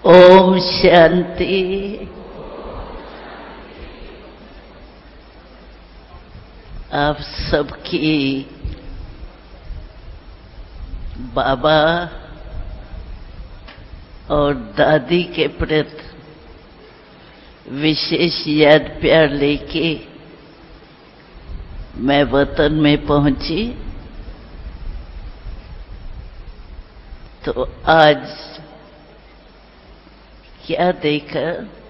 ओम शांति। आप सबकी बाबा और दादी के प्रति विशेष याद प्यार लेके मैं वतन में पहुंची। तो आज क्या देखा,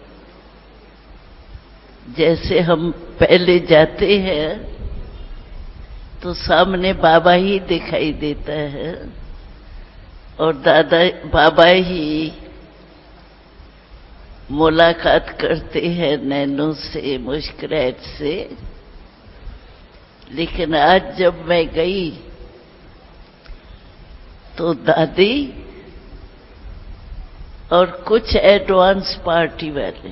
जैसे हम पहले जाते हैं तो सामने बाबा ही दिखाई देता है और दादा बाबा ही मुलाकात करते हैं नैनों से, मुस्कुराहट से। लेकिन आज जब मैं गई तो दादी और कुछ एडवांस पार्टी वाले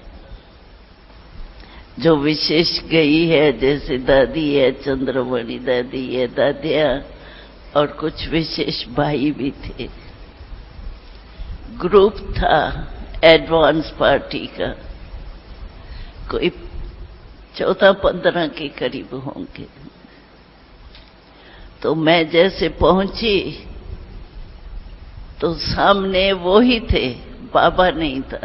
जो विशेष गई है, जैसे दादी है, चंद्रमणि दादी है, दादिया और कुछ विशेष भाई भी थे। ग्रुप था एडवांस पार्टी का, कोई 14-15 के करीब होंगे। तो मैं जैसे पहुंची तो सामने वो ही थे, बाबा नहीं था।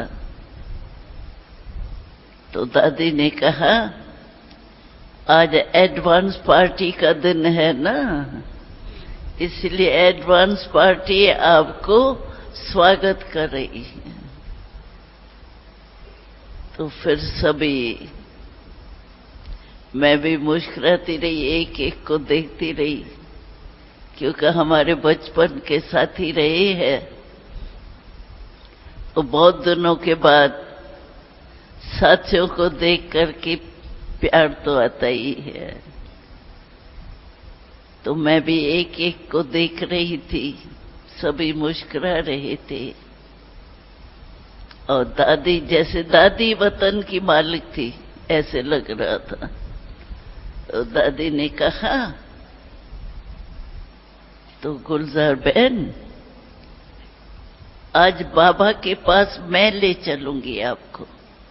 तो दादी ने कहा, आज एडवांस पार्टी का दिन है ना, इसलिए एडवांस पार्टी आपको स्वागत कर रही है। तो फिर सभी, मैं भी मुस्कुराती रही, एक एक को देखती रही, क्योंकि हमारे बचपन के साथी रहे हैं। तो बहुत दिनों के बाद साथियों को देख करके प्यार तो आता ही है। तो मैं भी एक एक को देख रही थी, सभी मुस्कुरा रहे थे। और दादी, जैसे दादी वतन की मालिक थी ऐसे लग रहा था। तो दादी ने कहा, तो गुलजार बहन, आज बाबा के पास मैं ले चलूंगी आपको।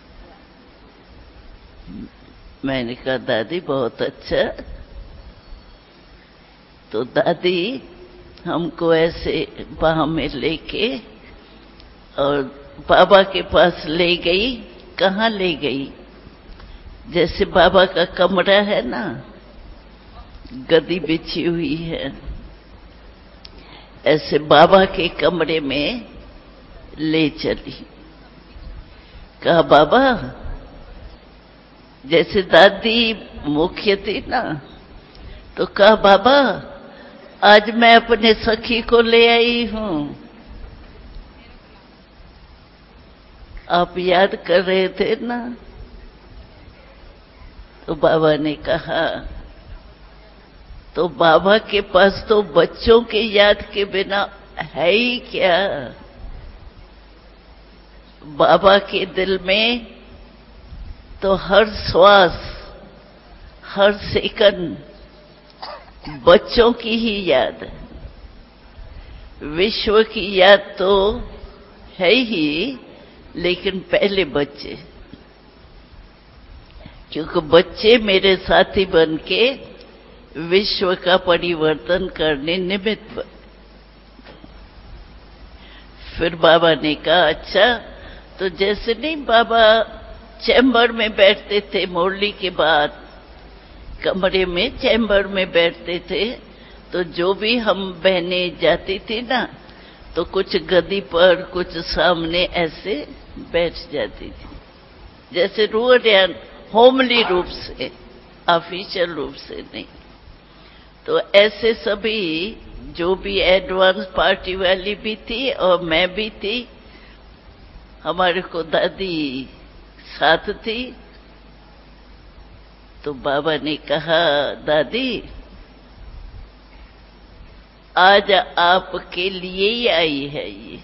मैंने कहा, दादी बहुत अच्छा। तो दादी हमको ऐसे बाहों में लेके और बाबा के पास ले गई। कहाँ ले गई? जैसे बाबा का कमरा है ना, गद्दी बिछी हुई है, ऐसे बाबा के कमरे में ले चली। कहा, बाबा, जैसे दादी मुख्य थी ना, तो कहा, बाबा आज मैं अपने सखी को ले आई हूं। आप याद कर रहे थे ना? तो बाबा ने कहा, तो बाबा के पास तो बच्चों के याद के बिना है ही क्या। बाबा के दिल में तो हर श्वास, हर सेकंड बच्चों की ही याद है। विश्व की याद तो है ही, लेकिन पहले बच्चे, क्योंकि बच्चे मेरे साथी बन के विश्व का परिवर्तन करने निमित्त। फिर बाबा ने कहा, अच्छा, तो जैसे नहीं बाबा चैम्बर में बैठते थे, मुरली के बाद कमरे में चैम्बर में बैठते थे, तो जो भी हम बहनें जाती थी ना, तो कुछ गद्दी पर, कुछ सामने ऐसे बैठ जाती थी, जैसे रूहान होमली रूप से, ऑफिशियल रूप से नहीं। तो ऐसे सभी, जो भी एडवांस पार्टी वाली भी थी और मैं भी थी, हमारे को दादी साथ थी। तो बाबा ने कहा, दादी आज आपके लिए ही आई है ये।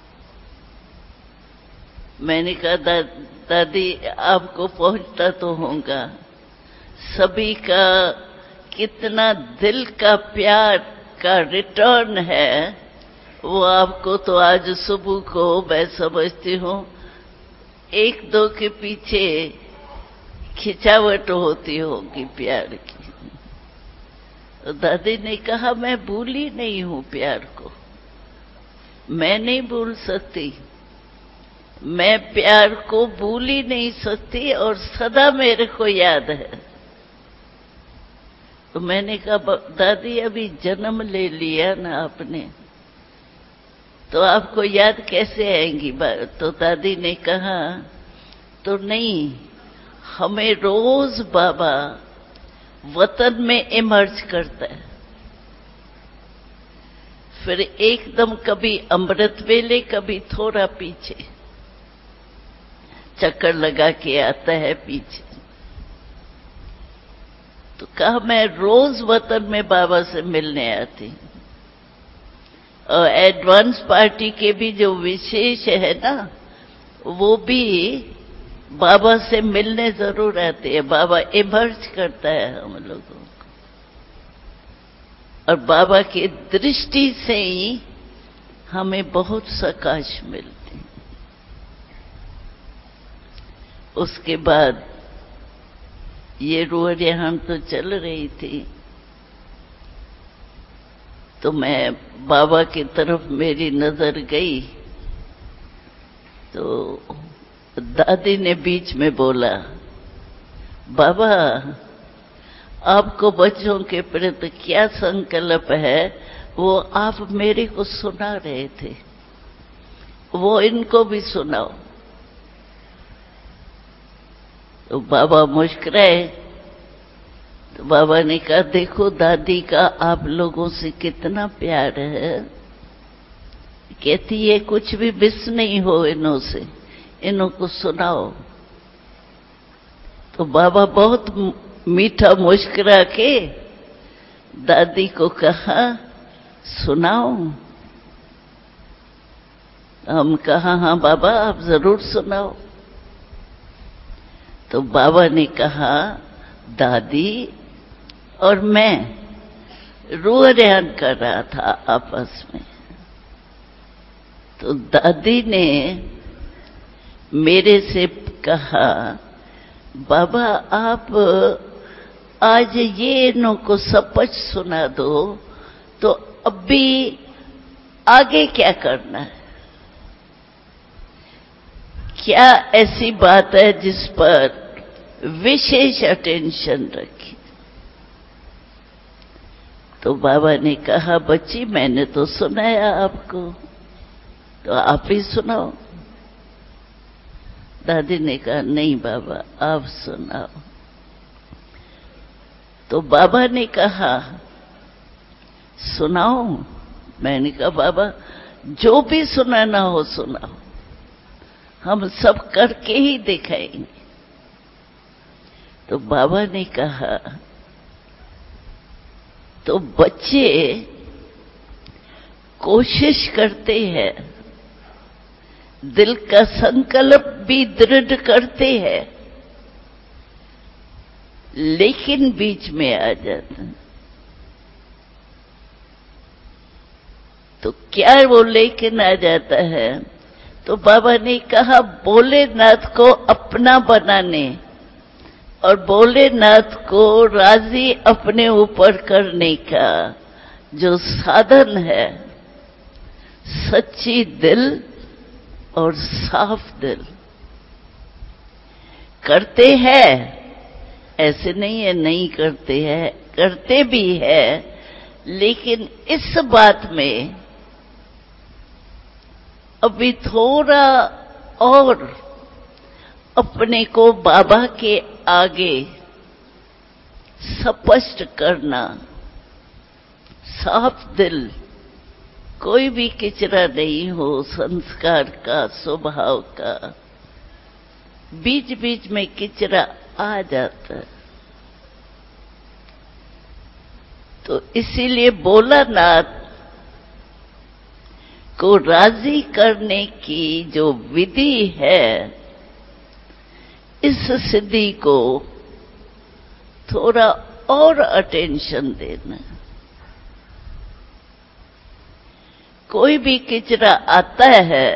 मैंने कहा, दादी आपको पहुंचता तो होगा, सभी का कितना दिल का प्यार का रिटर्न है वो आपको तो आज सुबह को मैं समझती हूँ 1-2 के पीछे खिंचावट होती होगी प्यार की। तो दादी ने कहा मैं भूली नहीं हूं प्यार को, मैं नहीं भूल सकती, मैं प्यार को भूल ही नहीं सकती और सदा मेरे को याद है। तो मैंने कहा दादी अभी जन्म ले लिया ना आपने, तो आपको याद कैसे आएंगी बात? तो दादी ने कहा तो नहीं, हमें रोज बाबा वतन में इमर्ज करता है, फिर एकदम कभी अमृत वेले कभी थोड़ा पीछे चक्कर लगा के आता है पीछे। तो कहा मैं रोज वतन में बाबा से मिलने आती। और एडवांस पार्टी के भी जो विशेष है ना, वो भी बाबा से मिलने जरूर आते हैं। बाबा इमर्ज करता है हम लोगों को, और बाबा की दृष्टि से ही हमें बहुत सकाश मिलती। उसके बाद ये रूहरियान तो चल रही थी, तो मैं बाबा की तरफ मेरी नजर गई, तो दादी ने बीच में बोला, बाबा आपको बच्चों के प्रति क्या संकल्प है वो आप मेरे को सुना रहे थे, वो इनको भी सुनाओ। तो बाबा मुस्कुराए। तो बाबा ने कहा देखो दादी का आप लोगों से कितना प्यार है, कहती है कुछ भी मिस नहीं हो इन्हों से, इन्हों को सुनाओ। तो बाबा बहुत मीठा मुस्कुरा के दादी को कहा सुनाओ। हम कहा हाँ बाबा आप जरूर सुनाओ। तो बाबा ने कहा दादी और मैं रूहरियान कर रहा था आपस में। तो दादी ने मेरे से कहा बाबा आप आज ये इन्हों को सपच सुना दो, तो अभी आगे क्या करना है, क्या ऐसी बात है जिस पर विशेष अटेंशन रखी। तो बाबा ने कहा बच्ची मैंने तो सुनाया आपको, तो आप ही सुनाओ। दादी ने कहा नहीं बाबा आप सुनाओ। तो बाबा ने कहा सुनाओ। मैंने कहा बाबा जो भी सुनाना हो सुनाओ, हम सब करके ही दिखाएंगे। तो बाबा ने कहा तो बच्चे कोशिश करते हैं, दिल का संकल्प भी दृढ़ करते हैं, लेकिन बीच में आ जाता है। तो क्या वो लेकिन आ जाता है? तो बाबा ने कहा भोलेनाथ को अपना बनाने और भोलेनाथ को राजी अपने ऊपर करने का जो साधन है, सच्ची दिल और साफ दिल। करते हैं, ऐसे नहीं है नहीं करते हैं, करते भी है, लेकिन इस बात में अभी थोड़ा और अपने को बाबा के आगे स्पष्ट करना, साफ दिल, कोई भी किचरा नहीं हो संस्कार का, स्वभाव का, बीच बीच में किचरा आ जाता है। तो इसीलिए भोलानाथ को राजी करने की जो विधि है, इस सिद्धि को थोड़ा और अटेंशन देना। कोई भी किचरा आता है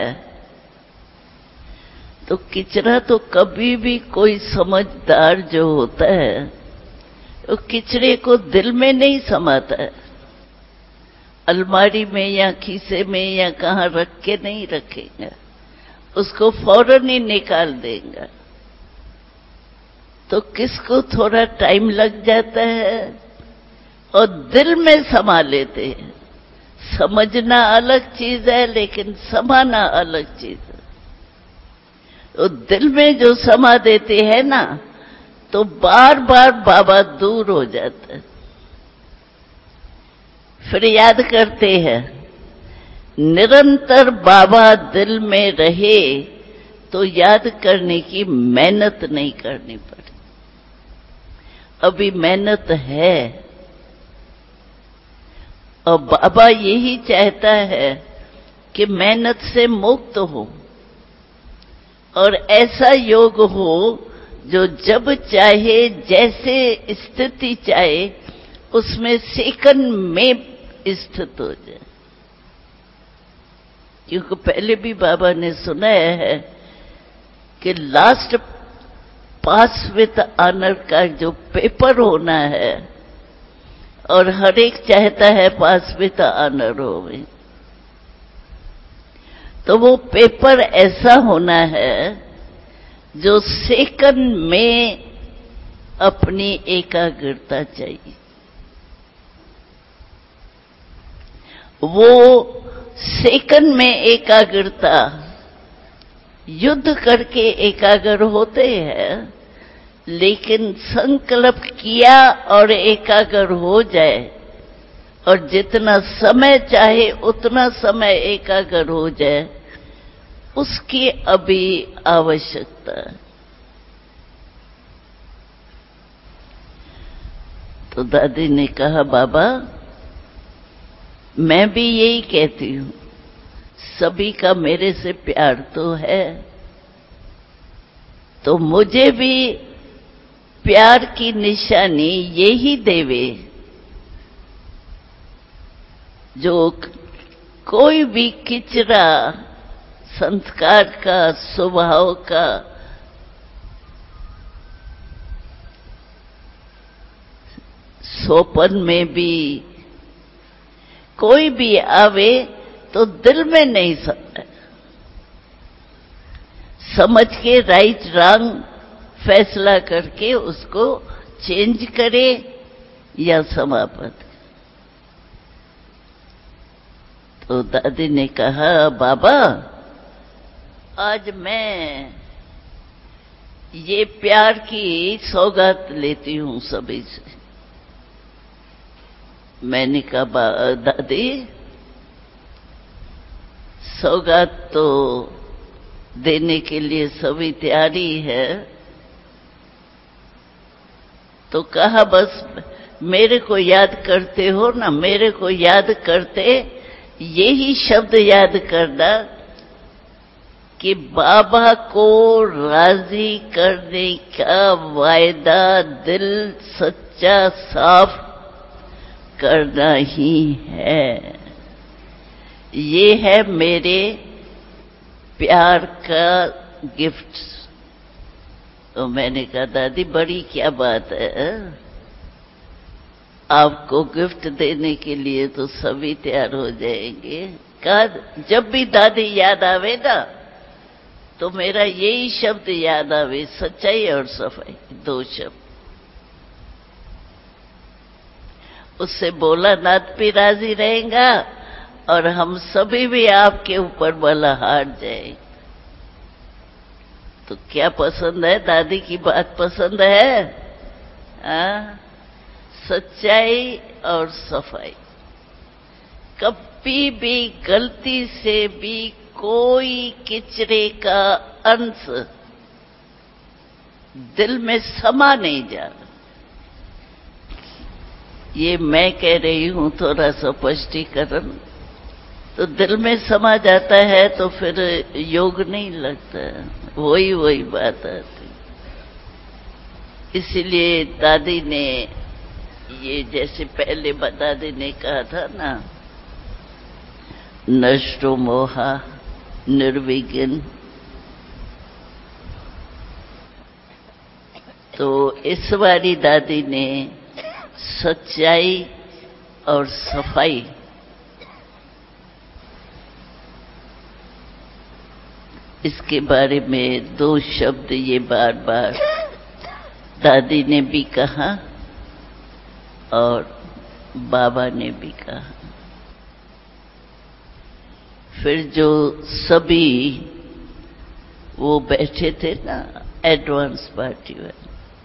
तो किचरा तो कभी भी कोई समझदार जो होता है तो किचरे को दिल में नहीं समाता है, अलमारी में या खीसे में या कहाँ रख के नहीं रखेगा, उसको फौरन ही निकाल देगा। तो किसको थोड़ा टाइम लग जाता है और दिल में समा लेते हैं। समझना अलग चीज है लेकिन समाना अलग चीज है। तो दिल में जो समा देते हैं ना तो बार बार बाबा दूर हो जाता है। फिर याद करते हैं, निरंतर बाबा दिल में रहे तो याद करने की मेहनत नहीं करनी पड़े। अभी मेहनत है और बाबा यही चाहता है कि मेहनत से मुक्त हो और ऐसा योग हो जो जब चाहे जैसे स्थिति चाहे उसमें सेकंड में स्थित हो जाए। क्योंकि पहले भी बाबा ने सुनाया है कि लास्ट पास विद ऑनर का जो पेपर होना है और हर एक चाहता है पास विद ऑनर हो, तो वो पेपर ऐसा होना है जो सेकंड में अपनी एकाग्रता चाहिए। वो सेकंड में एकाग्रता युद्ध करके एकाग्र होते हैं, लेकिन संकल्प किया और एकाग्र हो जाए और जितना समय चाहे उतना समय एकाग्र हो जाए, उसकी अभी आवश्यकता है। तो दादी ने कहा, बाबा मैं भी यही कहती हूं, सभी का मेरे से प्यार तो है, तो मुझे भी प्यार की निशानी यही देवे जो कोई भी किचरा संस्कार का, स्वभाव का, सोपन में भी कोई भी आवे तो दिल में नहीं सकता, समझ के राइट रॉन्ग फैसला करके उसको चेंज करे या समाप्त। तो दादी ने कहा, बाबा आज मैं ये प्यार की सौगात लेती हूं सभी से। मैंने कहा, दादी सौगात तो देने के लिए सभी तैयारी है, तो कहा बस मेरे को याद करते हो ना, मेरे को याद करते यही शब्द याद करना कि बाबा को राजी करने का वायदा दिल सच्चा साफ करना ही है। ये है मेरे प्यार का गिफ्ट। तो मैंने कहा, दादी बड़ी क्या बात है, आपको गिफ्ट देने के लिए तो सभी तैयार हो जाएंगे। कहा जब भी दादी याद आवे ना तो मेरा यही शब्द याद आवे, सच्चाई और सफाई, दो शब्द। उससे बोला नाथ भी राजी रहेगा और हम सभी भी आपके ऊपर भला हार जाए। तो क्या पसंद है, दादी की बात पसंद है? सच्चाई और सफाई। कभी भी गलती से भी कोई किचरे का अंश दिल में समा नहीं जाना। ये मैं कह रही हूं थोड़ा सा स्पष्टीकरण, तो दिल में समा जाता है तो फिर योग नहीं लगता, वही बात आती। इसीलिए दादी ने ये, जैसे पहले दादी ने कहा था ना, नष्टो मोहा निर्विघ्न। तो इस बारी दादी ने सच्चाई और सफाई इसके बारे में 2 शब्द ये बार बार दादी ने भी कहा और बाबा ने भी कहा। फिर जो सभी वो बैठे थे ना एडवांस पार्टी वाले,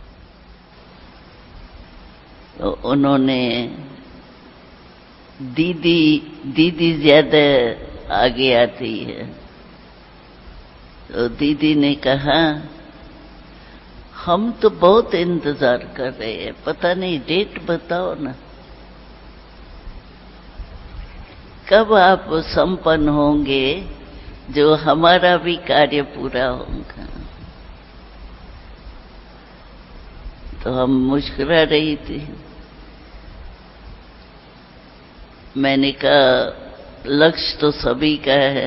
तो उन्होंने दीदी ज्यादा आगे आती है, तो दीदी ने कहा हम तो बहुत इंतजार कर रहे हैं, पता नहीं डेट बताओ ना, कब आप संपन्न होंगे जो हमारा भी कार्य पूरा होगा। तो हम मुस्कुरा रही थी। मैंने कहा लक्ष्य तो सभी का है।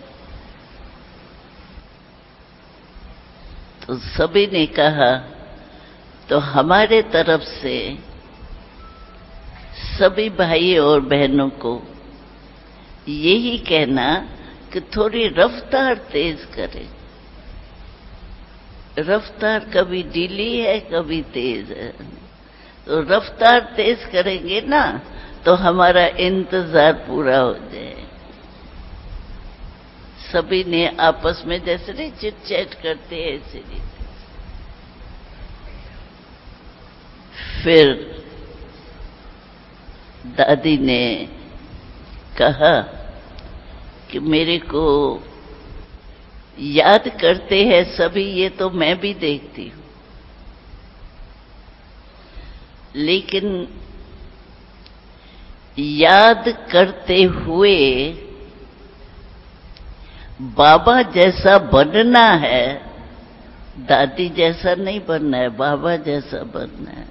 तो सभी ने कहा तो हमारे तरफ से सभी भाई और बहनों को यही कहना कि थोड़ी रफ्तार तेज करें। रफ्तार कभी ढीली है कभी तेज है, तो रफ्तार तेज करेंगे ना तो हमारा इंतजार पूरा हो जाए। सभी ने आपस में जैसे नहीं चिट चैट करते हैं ऐसे रीति। फिर दादी ने कहा कि मेरे को याद करते हैं सभी, ये तो मैं भी देखती हूं, लेकिन याद करते हुए बाबा जैसा बनना है, दादी जैसा नहीं बनना है, बाबा जैसा बनना है।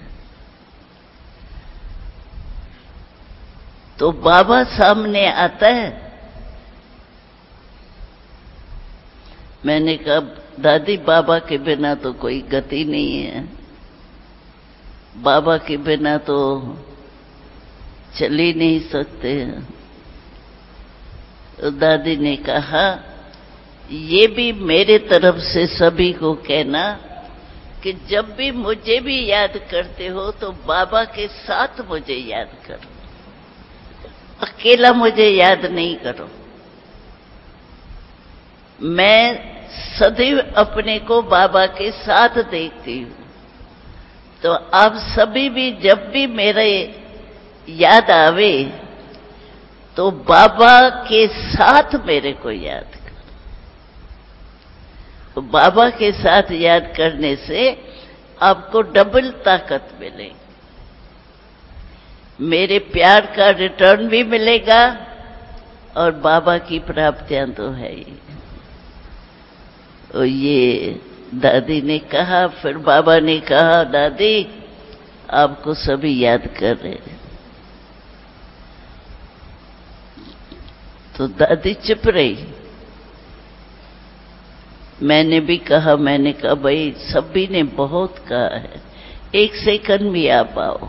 तो बाबा सामने आता है। मैंने कहा दादी बाबा के बिना तो कोई गति नहीं है, बाबा के बिना तो चल ही नहीं सकते। तो दादी ने कहा ये भी मेरे तरफ से सभी को कहना कि जब भी मुझे भी याद करते हो तो बाबा के साथ मुझे याद करो, अकेला मुझे याद नहीं करो। मैं सदैव अपने को बाबा के साथ देखती हूं, तो आप सभी भी जब भी मेरे याद आवे तो बाबा के साथ मेरे को याद करो। तो बाबा के साथ याद करने से आपको डबल ताकत मिलेगी। मेरे प्यार का रिटर्न भी मिलेगा और बाबा की प्राप्तियां तो है ही। तो ये दादी ने कहा। फिर बाबा ने कहा दादी आपको सभी याद कर रहे हैं। तो दादी चुप रही। मैंने भी कहा, मैंने कहा भाई सभी ने बहुत कहा है, 1 सेकंड भी आप आओ।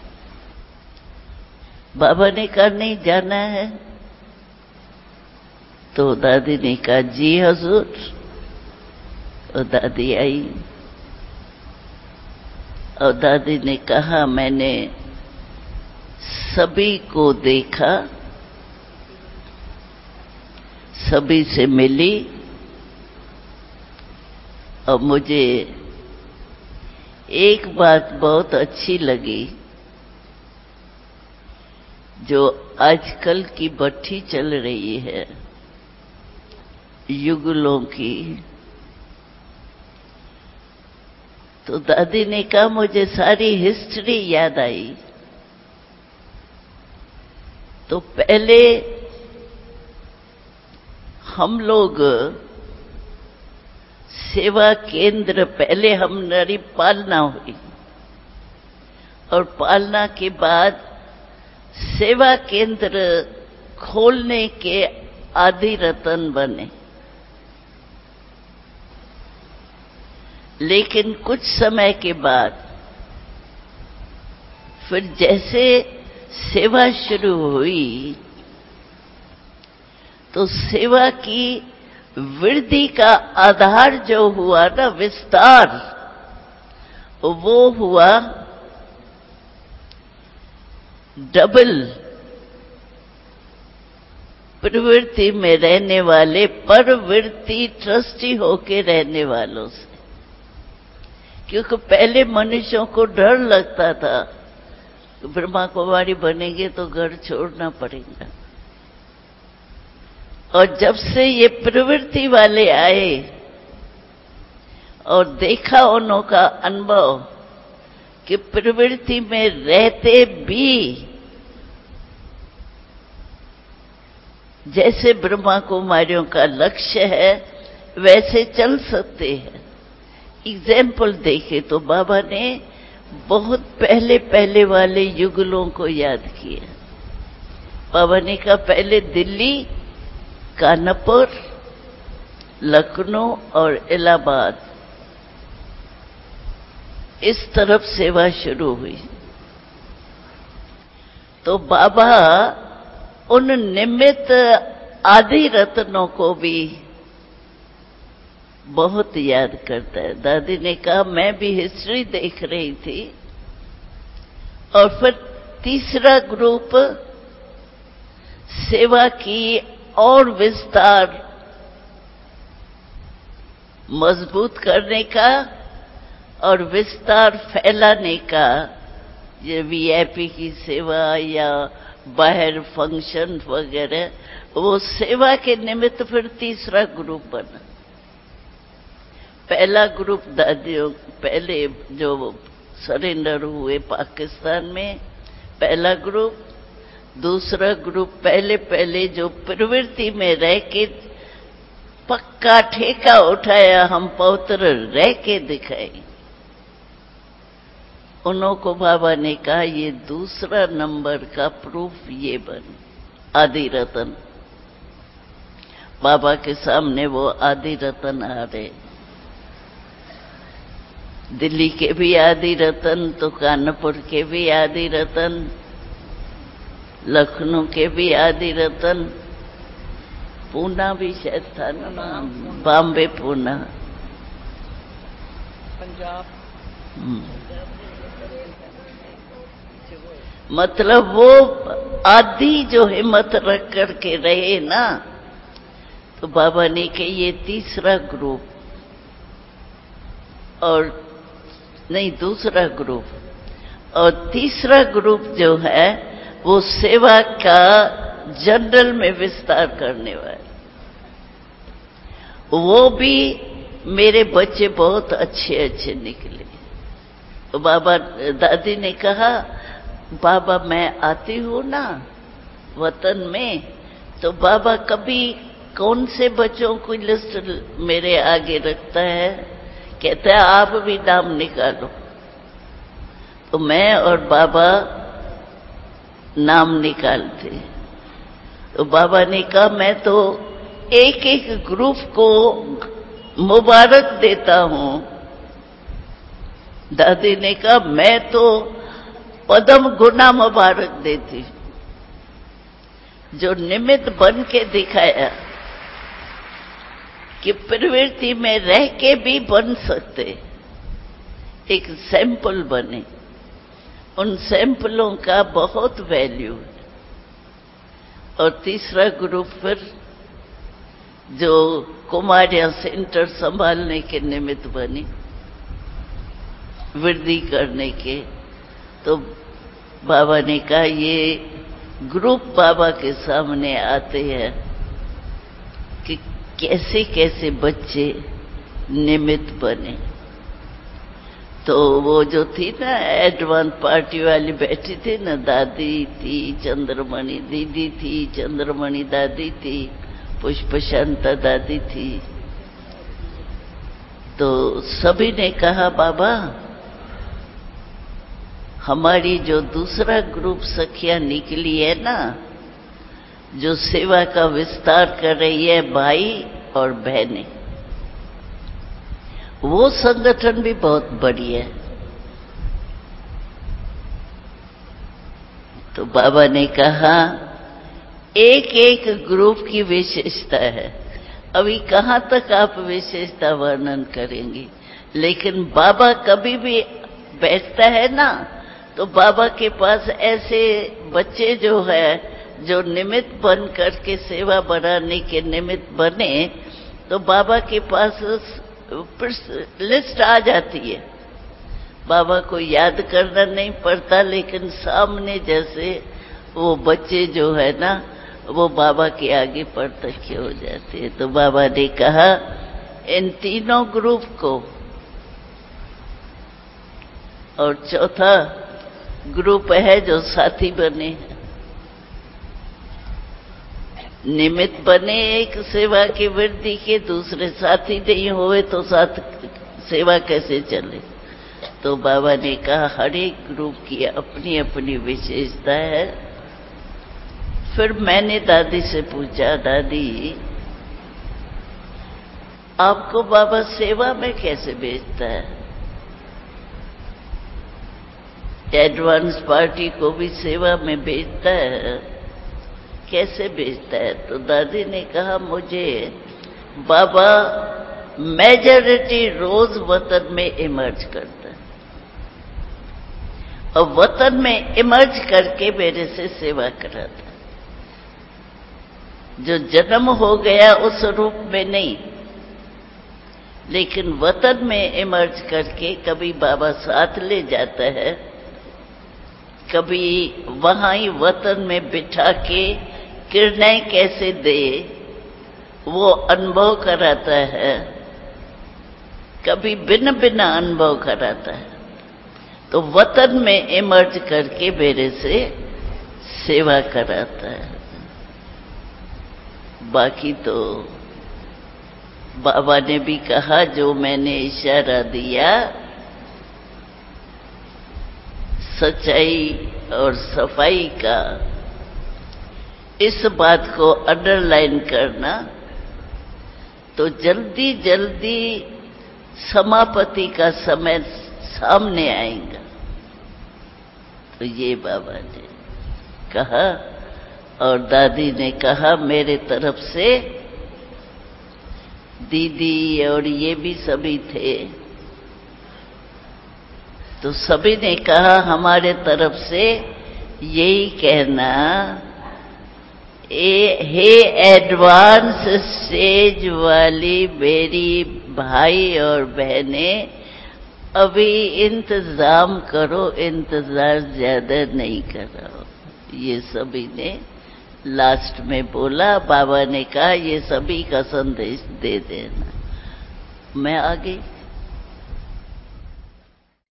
बाबा ने कहा नहीं जाना है। तो दादी ने कहा जी हजूर। और दादी आई और दादी ने कहा मैंने सभी को देखा, सभी से मिली और मुझे एक बात बहुत अच्छी लगी, जो आजकल की भट्ठी चल रही है युगलों की। तो दादी ने कहा मुझे सारी हिस्ट्री याद आई। तो पहले हम लोग सेवा केंद्र, पहले हमारी पालना हुई और पालना के बाद सेवा केंद्र खोलने के आदि रतन बने। लेकिन कुछ समय के बाद फिर जैसे सेवा शुरू हुई तो सेवा की वृद्धि का आधार जो हुआ ना, विस्तार, वो हुआ डबल प्रवृत्ति में रहने वाले परवृत्ति ट्रस्टी होके रहने वालों से। क्योंकि पहले मनुष्यों को डर लगता था, ब्रह्मा कुमारी बनेंगे तो घर छोड़ना पड़ेगा। और जब से ये प्रवृत्ति वाले आए और देखा उन्हों का अनुभव कि प्रवृत्ति में रहते भी जैसे ब्रह्मा कुमारियों का लक्ष्य है वैसे चल सकते हैं। एग्जाम्पल देखे तो बाबा ने बहुत पहले पहले वाले युगलों को याद किया। बाबा ने कहा पहले दिल्ली, कानपुर, लखनऊ और इलाहाबाद, इस तरफ सेवा शुरू हुई। तो बाबा उन निमित्त आदि रत्नों को भी बहुत याद करता है। दादी ने कहा मैं भी हिस्ट्री देख रही थी और फिर तीसरा ग्रुप सेवा की और विस्तार मजबूत करने का और विस्तार फैलाने का, ये वीआईपी की सेवा या बाहर फंक्शन वगैरह, वो सेवा के निमित्त फिर तीसरा ग्रुप बना। पहला ग्रुप दादियों, पहले जो सरेंडर हुए पाकिस्तान में, पहला ग्रुप। दूसरा ग्रुप पहले पहले जो प्रवृत्ति में रह के पक्का ठेका उठाया, हम पवित्र रह के दिखाई, उन्हों को बाबा ने कहा ये दूसरा नंबर का प्रूफ ये बन आदि रतन। बाबा के सामने वो आदि रतन आ रहे। दिल्ली के भी आदि रतन, तो कानपुर के भी आदि रतन, लखनऊ के भी आदि रतन, पूना भी शायद था ना, बॉम्बे, पूना, पंजाब। मतलब वो आदि जो हिम्मत रख करके रहे ना, तो बाबा ने कहा ये तीसरा ग्रुप, और नहीं दूसरा ग्रुप, और तीसरा ग्रुप जो है वो सेवा का जनरल में विस्तार करने वाले। वो भी मेरे बच्चे बहुत अच्छे अच्छे निकले। तो बाबा, दादी ने कहा बाबा मैं आती हूं ना वतन में, तो बाबा कभी कौन से बच्चों की लिस्ट मेरे आगे रखता है, कहता है आप भी नाम निकालो। तो मैं और बाबा नाम निकालते। तो बाबा ने कहा मैं तो एक एक ग्रुप को मुबारक देता हूं। दादी ने कहा मैं तो पदम गुना मुबारक देती, जो निमित्त बन के दिखाया कि प्रवृत्ति में रह के भी बन सकते, एक सैंपल बने। उन सैंपलों का बहुत वैल्यू है। और तीसरा ग्रुप फिर जो कुमारियां सेंटर संभालने के निमित्त बनी, वृद्धि करने के। तो बाबा ने कहा ये ग्रुप बाबा के सामने आते हैं कि कैसे कैसे बच्चे निमित्त बने। तो वो जो थी ना एडवांस पार्टी वाली बैठी थी ना, दादी थी, चंद्रमणि दीदी थी, चंद्रमणि दादी थी, पुष्पशांता दादी थी। तो सभी ने कहा बाबा हमारी जो दूसरा ग्रुप सखियां निकली है ना, जो सेवा का विस्तार कर रही है भाई और बहनें। वो संगठन भी बहुत बढ़िया है। तो बाबा ने कहा एक एक ग्रुप की विशेषता है। अभी कहाँ तक आप विशेषता वर्णन करेंगे, लेकिन बाबा कभी भी बैठता है ना, तो बाबा के पास ऐसे बच्चे जो है, जो निमित्त बन करके सेवा बढ़ाने के निमित्त बने, तो बाबा के पास लिस्ट आ जाती है। बाबा को याद करना नहीं पड़ता, लेकिन सामने जैसे वो बच्चे जो है ना, वो बाबा के आगे प्रत्यक्ष हो जाते हैं। तो बाबा ने कहा इन तीनों ग्रुप को, और चौथा ग्रुप है जो साथी बने, निमित्त बने एक सेवा की वृद्धि के, दूसरे साथी नहीं हुए तो साथ सेवा कैसे चले। तो बाबा ने कहा हर एक ग्रुप की अपनी अपनी विशेषता है। फिर मैंने दादी से पूछा, दादी आपको बाबा सेवा में कैसे भेजता है? एडवांस पार्टी को भी सेवा में भेजता है, कैसे भेजता है? तो दादी ने कहा मुझे बाबा मेजॉरिटी रोज वतन में इमर्ज करता है, और वतन में इमर्ज करके मेरे से सेवा कराता है। जो जन्म हो गया उस रूप में नहीं, लेकिन वतन में इमर्ज करके कभी बाबा साथ ले जाता है, कभी वहां ही वतन में बिठा के किरणें कैसे दे वो अनुभव कराता है, कभी भिन्न भिन्न अनुभव कराता है। तो वतन में इमर्ज करके मेरे से सेवा कराता है। बाकी तो बाबा ने भी कहा जो मैंने इशारा दिया, सच्चाई और सफाई का, इस बात को अंडरलाइन करना, तो जल्दी जल्दी समापति का समय सामने आएगा। तो ये बाबा ने कहा, और दादी ने कहा मेरे तरफ से, दीदी और ये भी सभी थे, तो सभी ने कहा हमारे तरफ से यही कहना, हे एडवांस स्टेज वाली मेरी भाई और बहनें, अभी इंतजाम करो, इंतजार ज्यादा नहीं करो। ये सभी ने लास्ट में बोला। बाबा ने कहा ये सभी का संदेश दे देना। मैं आ गई।